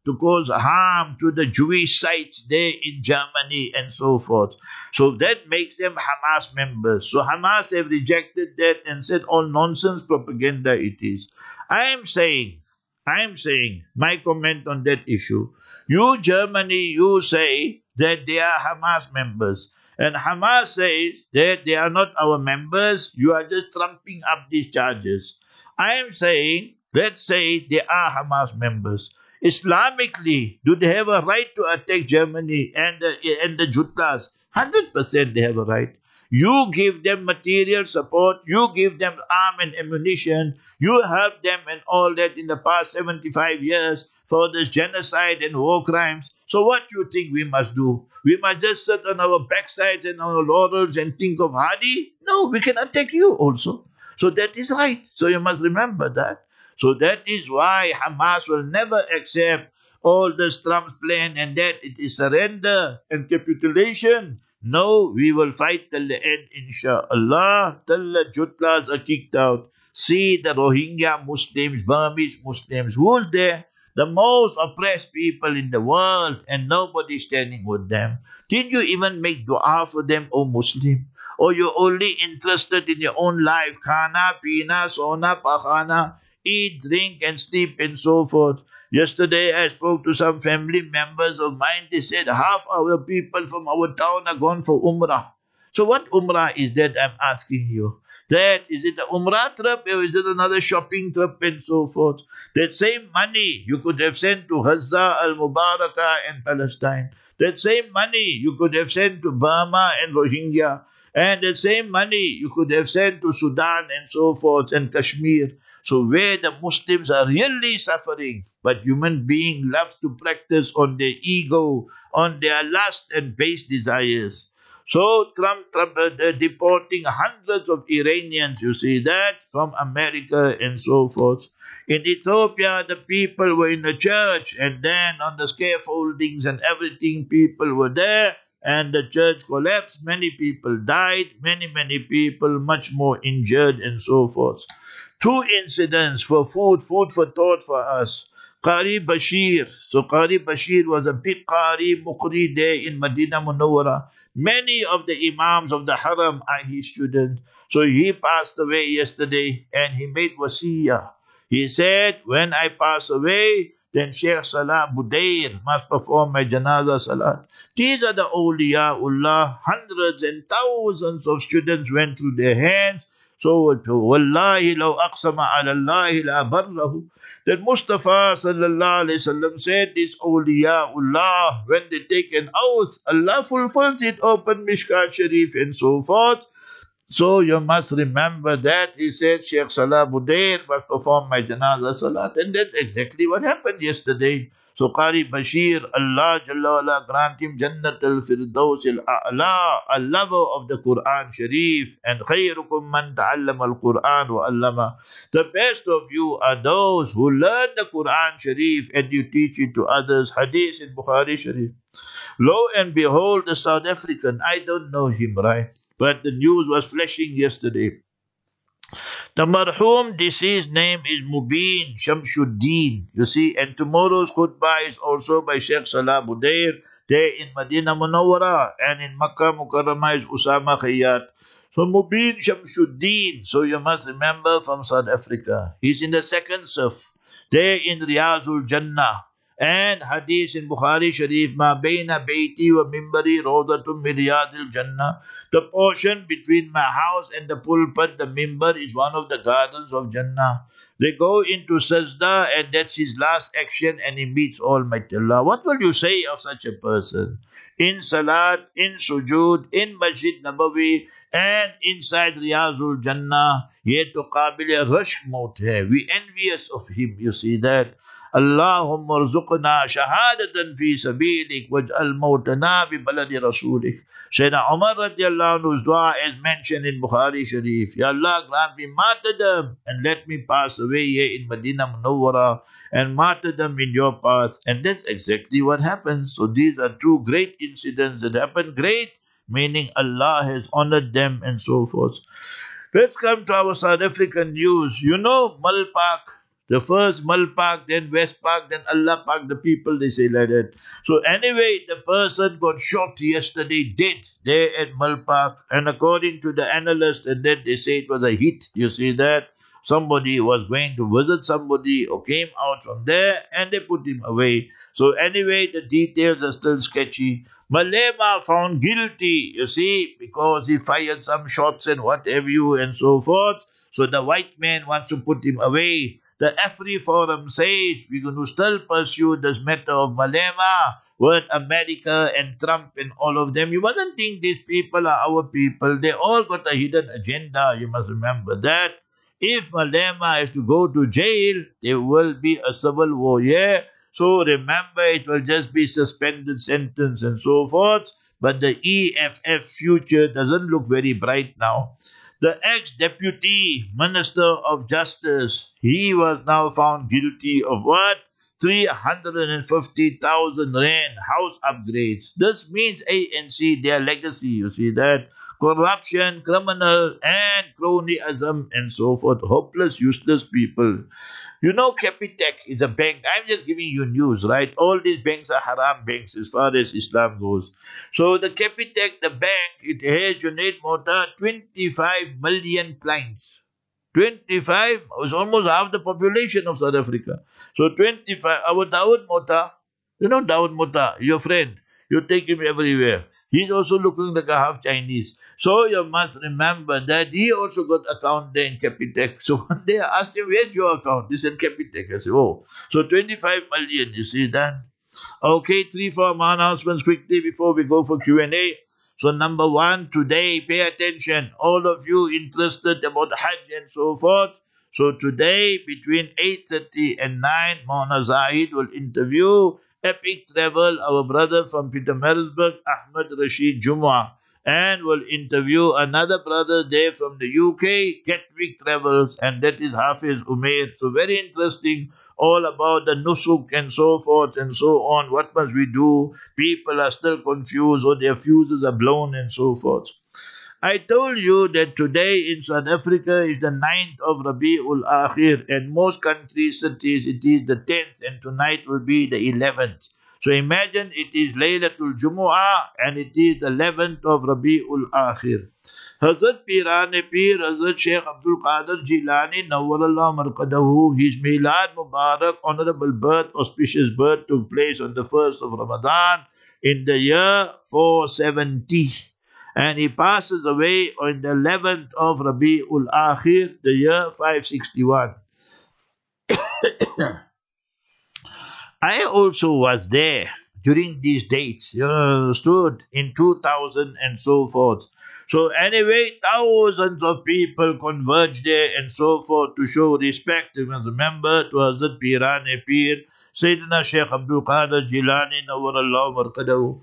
to cause harm to the Jewish sites there in Germany and so forth. So that makes them Hamas members. So Hamas have rejected that and said all nonsense propaganda it is. I am saying, I am saying, my comment on that issue. You, Germany, you say that they are Hamas members. And Hamas says that they are not our members. You are just trumping up these charges. I am saying, let's say they are Hamas members. Islamically, do they have a right to attack Germany and the, and the Jutlas? one hundred percent they have a right. You give them material support, you give them arm and ammunition, you help them and all that in the past seventy-five years for this genocide and war crimes. So what do you think we must do? We must just sit on our backsides and our laurels and think of Hadi? No, we can attack you also. So that is right. So you must remember that. So that is why Hamas will never accept all this Trump's plan and that it is surrender and capitulation. No, we will fight till the end, inshallah, till the Jutlas are kicked out. See the Rohingya Muslims, Burmese Muslims, who's there? The most oppressed people in the world, and nobody standing with them. Did you even make dua for them, O Muslim? Or you're only interested in your own life, khana, pina, sona, pakhana, eat, drink, and sleep, and so forth. Yesterday, I spoke to some family members of mine. They said half our people from our town are gone for Umrah. So what Umrah is that, I'm asking you? That, is it an Umrah trip or is it another shopping trip and so forth? That same money you could have sent to Gaza, Al-Mubarakah and Palestine. That same money you could have sent to Burma and Rohingya. And the same money you could have sent to Sudan and so forth and Kashmir. So where the Muslims are really suffering, but human beings love to practice on their ego, on their lust and base desires. So Trump, Trump uh, deporting hundreds of Iranians, you see that, from America and so forth. In Ethiopia, the people were in the church, and then on the scaffoldings and everything, people were there, and the church collapsed. Many people died, many, many people much more injured and so forth. Two incidents for food, food for thought for us. Qari Bashir. So Qari Bashir was a big Qari Muqri there in Medina Munawwara. Many of the Imams of the Haram are his students. So he passed away yesterday and he made wasiyah. He said, when I pass away, then Sheikh Salah Budair must perform my Janaza Salat. These are the awliyaullah. Hundreds and thousands of students went through their hands. So, Wallahi law aqsama ala Allahi la barrahu. That Mustafa sallallahu alayhi wasallam said, this awliyaullah, when they take an oath, Allah fulfills it, open Mishkat Sharif and so forth. So you must remember that. He said, Sheikh Salah Budair must perform my Janazah Salat. And that's exactly what happened yesterday. So Qari Bashir, Allah Jalla wala grant him Jannat al-Firdaus al-A'la, a lover of the Quran Sharif, and khayrukum man ta'allama al-Quran wa allama. The best of you are those who learn the Quran Sharif and you teach it to others. Hadith in Bukhari Sharif. Lo and behold, the South African, I don't know him, right? But the news was flashing yesterday. The marhum deceased name is Mubin Shamsuddin. You see, and tomorrow's khutbah is also by Sheikh Salah Budair there in Medina Munawwara, and in Makkah Mukarramah is Usama Khayyat. So Mubin Shamsuddin, so you must remember, from South Africa. He's in the second saf, there in Riyazul Jannah. And hadith in Bukhari Sharif, Ma bayna bayti wa mimbari rawdatun min riyadil Jannah. The portion between my house and the pulpit, the mimbar, is one of the gardens of Jannah. They go into sajda and that's his last action and he meets Almighty Allah. What will you say of such a person? In Salat, in Sujood, in Masjid Nabawi, and inside Riyazul Jannah, ye to qabil rashk maut hai. We envious of him, you see that. Allahumma rzuqna shahadatan fi sabilik waj'al mautana bi baladi rasulik. Sayyidina Umar radiallahu anhu's dua is mentioned in Bukhari Sharif. Ya Allah, grant me martyrdom and let me pass away here in Medina Munawwara and martyrdom in your path. And that's exactly what happens. So these are two great incidents that happen. Great, meaning Allah has honored them and so forth. Let's come to our South African news. You know Malpak, The first Mal Pak, then West Pak, then Allah Pak, the people, they say like that. So anyway, the person got shot yesterday, dead, there at Mal Pak. And according to the analyst, and then they say it was a hit. You see that? Somebody was going to visit somebody or came out from there and they put him away. So anyway, the details are still sketchy. Malema found guilty, you see, because he fired some shots and what have you and so forth. So the white man wants to put him away. The Afri Forum says we're going to still pursue this matter of Malema with America and Trump and all of them. You mustn't think these people are our people. They all got a hidden agenda. You must remember that. If Malema is to go to jail, there will be a civil war, yeah? So remember, it will just be suspended sentence and so forth. But the E F F future doesn't look very bright now. The ex-deputy minister of justice, he was now found guilty of what? three hundred fifty thousand rand house upgrades. This means A N C, their legacy, you see that? Corruption, criminal, and cronyism, and so forth. Hopeless, useless people. You know, Capitec is a bank. I'm just giving you news, right? All these banks are haram banks as far as Islam goes. So the Capitec, the bank, it has, Junaid Mota, twenty-five million clients. twenty-five was almost half the population of South Africa. So twenty-five, our Dawood Mota, you know Dawood Mota, your friend. You take him everywhere. He's also looking like a half Chinese. So you must remember that he also got account there in Capitec. So one day I asked him, where's your account? He said Capitec. I said, oh. So twenty-five million, you see that? Okay, three, four more announcements quickly before we go for Q and A. So number one, today, pay attention. All of you interested about Hajj and so forth. So today, between eight thirty and nine, Maulana Zahid will interview Epic Travel, our brother from Pietermaritzburg, Ahmed Rashid Jumwa, and will interview another brother there from the U K, Gatwick Travels, and that is Hafiz Umair. So very interesting, all about the nusuk and so forth and so on. What must we do? People are still confused or their fuses are blown and so forth. I told you that today in South Africa is the ninth of Rabi'ul Akhir, and most countries, cities, it is the tenth, and tonight will be the eleventh. So imagine it is Laylatul Jumu'ah, and it is the eleventh of Rabi'ul Akhir. Hazrat Pirane Pir, Hazrat Sheikh Abdul Qadir Jilani, Nawwarallah Marqadahu, his Milad Mubarak, honorable birth, auspicious birth, took place on the first of Ramadan in the year four seventy. And he passes away on the eleventh of Rabi'ul Akhir, the year five sixty-one. I also was there during these dates, you understood, in two thousand and so forth. So anyway, thousands of people converged there and so forth to show respect. You must remember to Hazrat Pirane Pir, Sayyidina Sheikh Abdul Qadir Jilani, Nawwarallahu Marqadahu.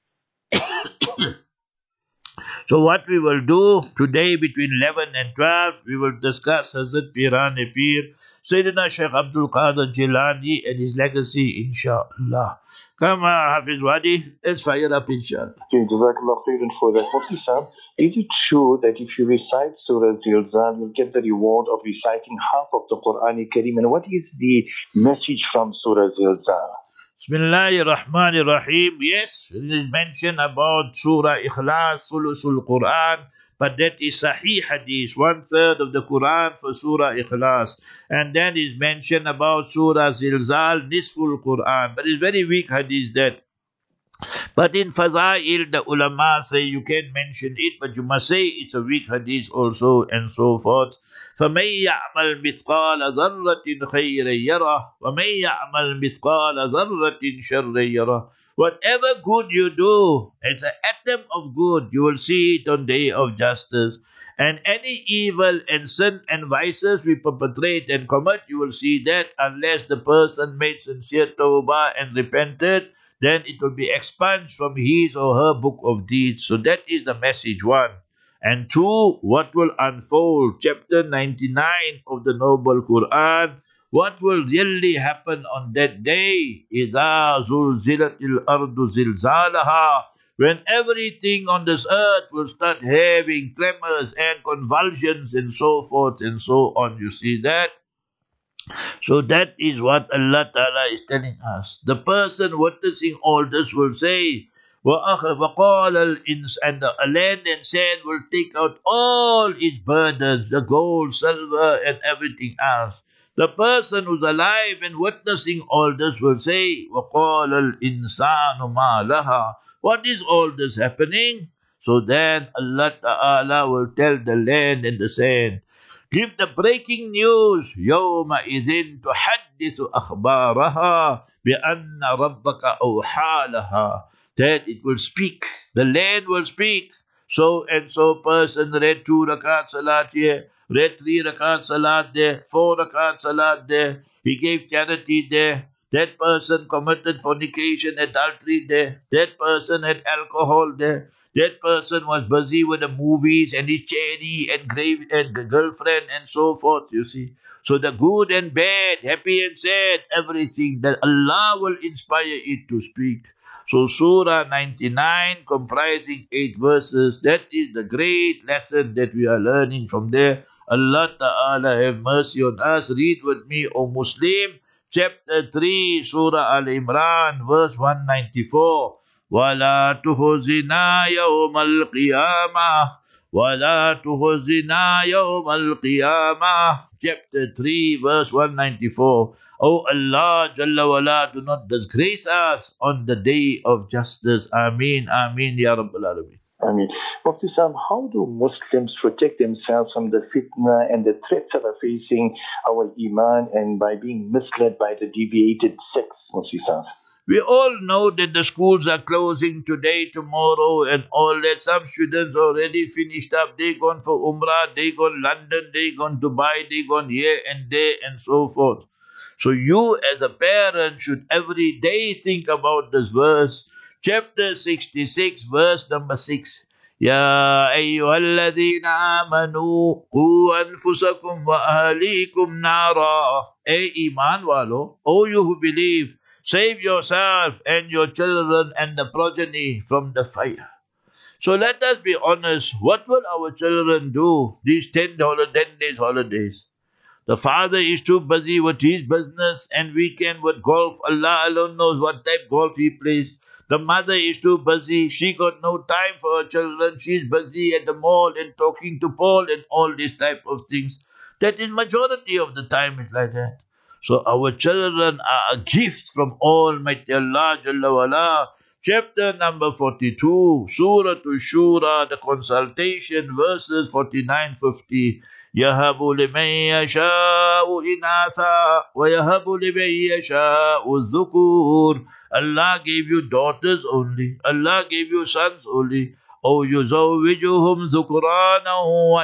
So what we will do today between eleven and twelve, we will discuss Hazrat Pirane Pir, Sayyidina Sheikh Abdul Qadir Jilani and his legacy, inshallah. Come on, Hafiz Wadi, let's fire up, inshallah. Okay, Jazakallah khairan for that. Mufti Sahib, is it true that if you recite Surah Zilzal, you'll get the reward of reciting half of the Quran Kareem? And what is the message from Surah Zilzal? Bismillahir Rahmanir Rahim. Yes, it is mentioned about Surah Ikhlas, Sulusul Quran, but that is Sahih Hadith, one third of the Quran for Surah Ikhlas. And then is mentioned about Surah Zilzal, Nisful Quran, but it's very weak Hadith that. But in Fazail, the ulama say you can mention it, but you must say it's a weak Hadith also, and so forth. فَمَنْ يَعْمَلْ مِثْقَالَ ذَرَّةٍ خَيْرًا يَرَهُ وَمَنْ يَعْمَلْ مِثْقَالَ ذَرَّةٍ شَرًّا يَرَهُ. Whatever good you do, it's an atom of good, you will see it on Day of Justice. And any evil and sin and vices we perpetrate and commit, you will see that unless the person made sincere tawbah and repented, then it will be expunged from his or her book of deeds. So that is the message, one. And two, what will unfold? Chapter ninety-nine of the Noble Quran. What will really happen on that day? إِذَا زُلْزِلَتِ الْأَرْضُ زِلْزَالَهَا. When everything on this earth will start having tremors and convulsions and so forth and so on. You see that? So that is what Allah Ta'ala is telling us. The person witnessing all this will say, وَأَخْ- وَقَالَ الْإِنسَ And the land and sand will take out all its burdens, the gold, silver, and everything else. The person who's alive and witnessing all this will say, وَقَالَ الْإِنسَانُ مَا لَهَا What is all this happening? So then Allah Ta'ala will tell the land and the sand, give the breaking news. يومئذ تحدث أخبارها بأن ربك أوحى لها. That it will speak. The land will speak. So and so person read two rakat salat here, read three rakat salat there, four rakat salat there. He gave charity there. That person committed fornication, adultery there. That person had alcohol there. That person was busy with the movies and his cherry and grave and girlfriend and so forth, you see. So the good and bad, happy and sad, everything that Allah will inspire it to speak. So Surah ninety-nine comprising eight verses, that is the great lesson that we are learning from there. Allah Ta'ala have mercy on us. Read with me, O Muslim, chapter three, Surah Al-Imran, verse one ninety-four. وَلَا تُخْزِنَا يَوْمَ الْقِيَامَةِ وَلَا تُخْزِنَا يَوْمَ الْقِيَامَةِ Chapter three, verse one ninety-four. O Allah, Jalla wala, do not disgrace us on the day of justice. Ameen, Ameen, Ya Rabbal Alameen. I mean, Mufti Sam, how do Muslims protect themselves from the fitna and the threats that are facing our iman and by being misled by the deviated sects, Mufti Sam? We all know that the schools are closing today, tomorrow, and all that. Some students already finished up. They gone for Umrah, they gone London, they gone Dubai, they gone here and there, and so forth. So you as a parent should every day think about this verse. Chapter sixty-six, verse number six. Ya ayyuhalladhina amanu qu anfusakum wa ahlikum nara. Ay iman walo, O you who believe, save yourself and your children and the progeny from the fire. So let us be honest. What will our children do these ten, ten days holidays? The father is too busy with his business and weekend with golf. Allah alone knows what type golf he plays. The mother is too busy. She got no time for her children. She's busy at the mall and talking to Paul and all these type of things. That is majority of the time is like that. So our children are a gift from Almighty Allah Jalla wala. Chapter number forty-two, Surah Shura, the consultation, verses forty-nine fifty. يَهَبُ لِمَن يَشَاءُ إِنَاثًا وَيَهَبُ لِمَن يَشَاءُ الذُّكُورَ. Allah gave you daughters only. Allah gave you sons only. أَوْ يُزَوِّجُهُمْ ذُكْرَانًا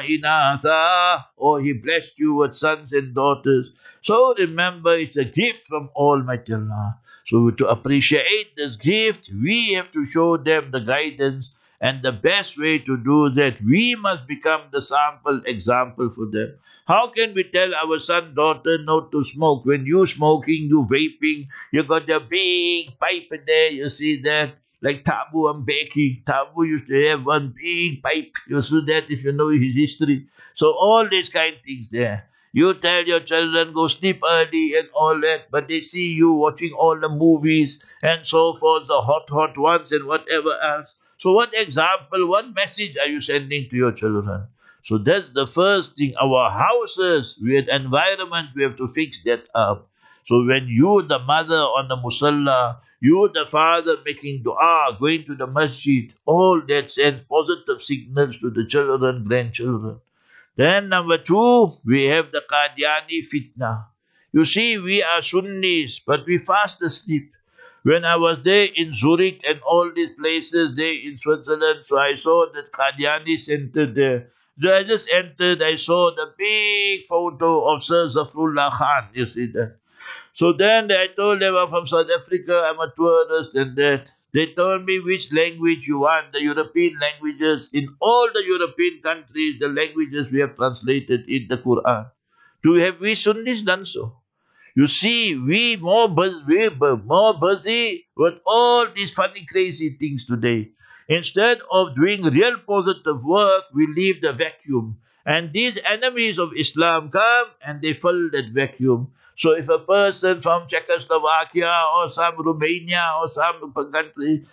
وَإِنَاثًا. Or He blessed you with sons and daughters. So remember, it's a gift from Almighty Allah. So to appreciate this gift, we have to show them the guidance. And the best way to do that, we must become the sample example for them. How can we tell our son, daughter not to smoke? When you smoking, you vaping, you got a big pipe in there, you see that? Like Tabu and Mbeki. Tabu used to have one big pipe. You see that if you know his history. So all these kind of things there. You tell your children, go sleep early and all that, but they see you watching all the movies and so forth, the hot, hot ones and whatever else. So what example, what message are you sending to your children? So that's the first thing. Our houses, with environment, we have to fix that up. So when you, the mother on the musalla, you, the father, making dua, going to the masjid, all that sends positive signals to the children, grandchildren. Then number two, we have the Qadiani fitna. You see, we are Sunnis, but we fast asleep. When I was there in Zurich and all these places there in Switzerland, so I saw that Qadiani center there. So I just entered, I saw the big photo of Sir Zafrullah Khan, you see that. So then I told them I'm from South Africa, I'm a tourist and that. They told me which language you want, the European languages. In all the European countries, the languages we have translated in the Quran. Do have we Sunnis done so? You see, we more busy, we more busy with all these funny, crazy things today. Instead of doing real positive work, we leave the vacuum. And these enemies of Islam come and they fill that vacuum. So if a person from Czechoslovakia or some Romania or some country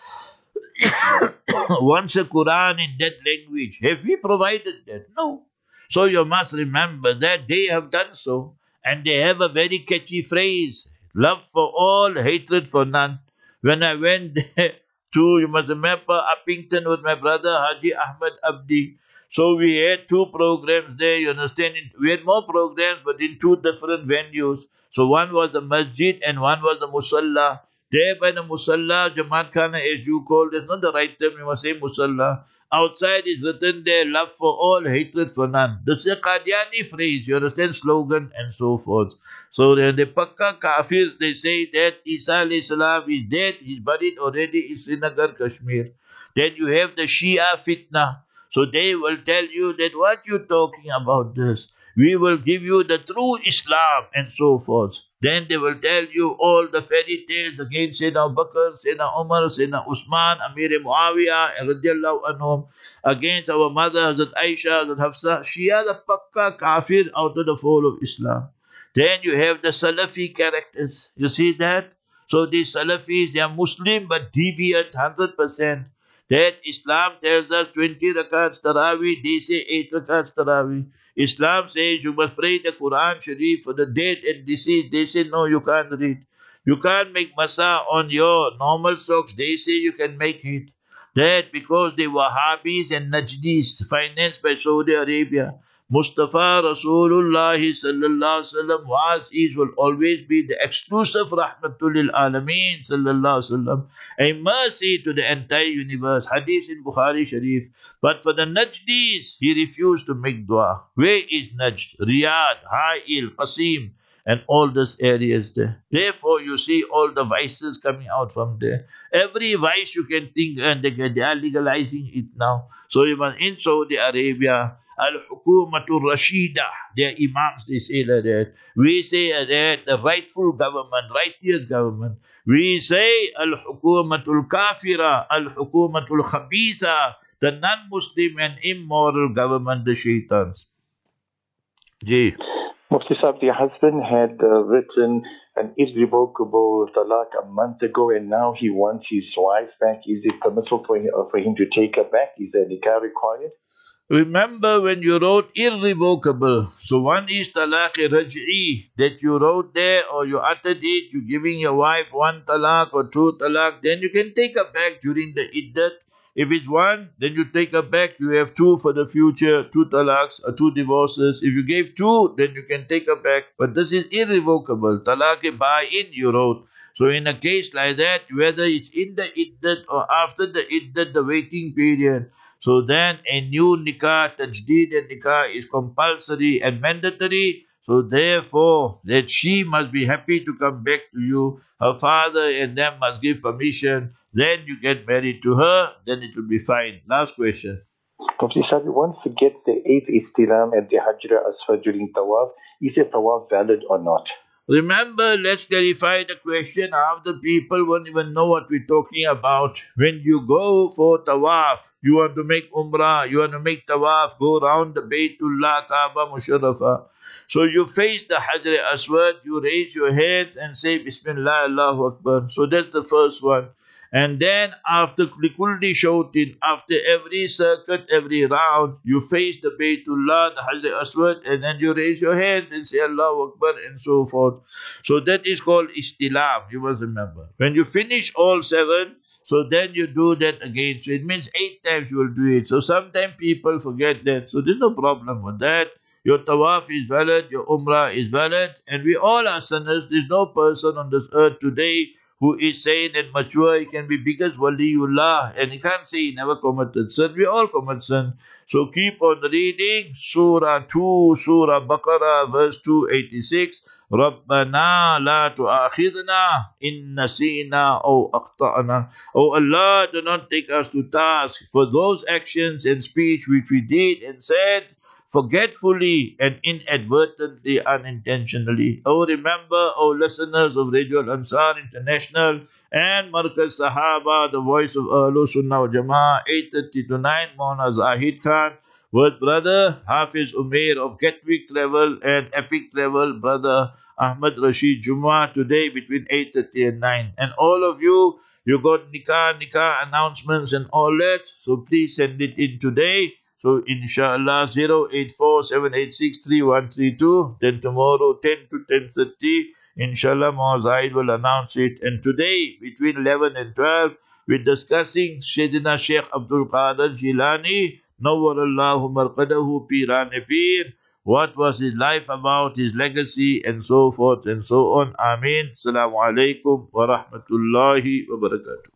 wants a Quran in that language, have we provided that? No. So you must remember that they have done so, and they have a very catchy phrase: love for all, hatred for none. When I went there to, you must remember, Uppington with my brother Haji Ahmed Abdi. So we had two programs there, you understand? We had more programs, but in two different venues. So one was the masjid and one was the musalla. There by the musalla, Jamaat Khana, as you call, that's not the right term, you must say musalla. Outside is written there, love for all, hatred for none. This is a Qadiani phrase, you understand, slogan and so forth. So the, the Pakka Kafirs, they say that Isa alayhi salam is dead, he's buried already in Srinagar, Kashmir. Then you have the Shia fitna. So they will tell you that what you talking about this. We will give you the true Islam and so forth. Then they will tell you all the fairy tales against Sayyidina Abu Bakr, Sayyidina Umar, Sayyidina Usman, Amir Muawiyah, radiallahu anhum, against our mother, Hazrat Aisha, Hazrat Hafsa. Shia the Pakka Kafir out of the fold of Islam. Then you have the Salafi characters. You see that? So these Salafis, they are Muslim but deviant one hundred percent. That Islam tells us twenty rakats Tarawih, they say eight rakats Tarawih. Islam says you must pray the Quran Sharif for the dead and deceased. They say no, you can't read. You can't make masa on your normal socks. They say you can make it. That because they Wahhabis and Najdis financed by Saudi Arabia. Mustafa Rasulullah sallallahu alaihi wasallam was, is, will always be the exclusive rahmatul lil alameen sallallahu alaihi wasallam, a mercy to the entire universe. Hadith in Bukhari Sharif. But for the Najdis, he refused to make dua. Where is Najd? Riyadh, Ha'il, Qasim, and all those areas there. Therefore, you see all the vices coming out from there. Every vice you can think, and they, they are legalizing it now. So even in Saudi Arabia, Al-Hukumatul Rashida, their imams, they say like that. We say that the rightful government, righteous government. We say Al-Hukumatul Kafira, Al-Hukumatul Khabisa, the non-Muslim and immoral government, the shaitans. Ji. Mufti Saab, the husband had uh, written an irrevocable talaq a month ago, and now he wants his wife back. Is it permissible for him, for him to take her back? Is there nikah required? Remember when you wrote irrevocable, so one is talaq raj'i, that you wrote there or you uttered it, you giving your wife one talaq or two talaq, then you can take her back during the iddat. If it's one, then you take her back, you have two for the future, two talaqs or two divorces. If you gave two, then you can take her back. But this is irrevocable. Talaq-e-ba'in you wrote. So in a case like that, whether it's in the iddat or after the iddat, the waiting period, so then a new nikah, tajdeed and nikah is compulsory and mandatory. So therefore, that she must be happy to come back to you. Her father and them must give permission. Then you get married to her, then it will be fine. Last question. Mufti Saab, one forgets the eighth istilam at the Hajr Aswad during tawaf. Is the tawaf valid or not? Remember, let's clarify the question. Half the people won't even know what we're talking about. When you go for tawaf, you want to make umrah, you want to make tawaf, go around the Baytullah, Kaaba, Musharrafah. So you face the Hajr Aswad, you raise your hands and say Bismillah, Allahu Akbar. So that's the first one. And then after Likulli shouting, after every circuit, every round, you face the Baytullah, the Hajr Aswad, and then you raise your hands and say Allahu Akbar and so forth. So that is called Istilam, you must remember. When you finish all seven, so then you do that again. So it means eight times you will do it. So sometimes people forget that. So there's no problem with that. Your tawaf is valid, your umrah is valid, and we all are sinners. There's no person on this earth today who is sane and mature. He can be biggest waliullah, and he can't say he never committed sin. We all commit sin. So keep on reading Surah two, Surah Baqarah, verse two eighty-six. Rabbana la tu'akhidna in nasina aw akhta'na. Oh Allah, do not take us to task for those actions and speech which we did and said forgetfully and inadvertently, unintentionally. Oh, remember, oh listeners of Radio Al-Ansar International and Markaz Sahaba, the voice of Ahlul Sunnah wal Jama'ah, eight thirty to nine, Maulana Zahid Khan, with brother Hafiz Umair of Gatwick Travel and Epic Travel, brother Ahmad Rashid Jumu'ah today between eight thirty and nine. And all of you, you got nikah, nikah announcements and all that, so please send it in today. So inshallah zero eight four seven eight six three one three two. Then tomorrow ten to ten thirty, inshallah Muazzai will announce it. And today between eleven and twelve, we're discussing Sayyidina Sheikh Abdul Qadir Jilani, Nawwarallahu Marqadahu Pirane Pir. What was his life about, his legacy, and so forth and so on. Ameen. Assalamu alaikum wa rahmatullahi wa barakatuh.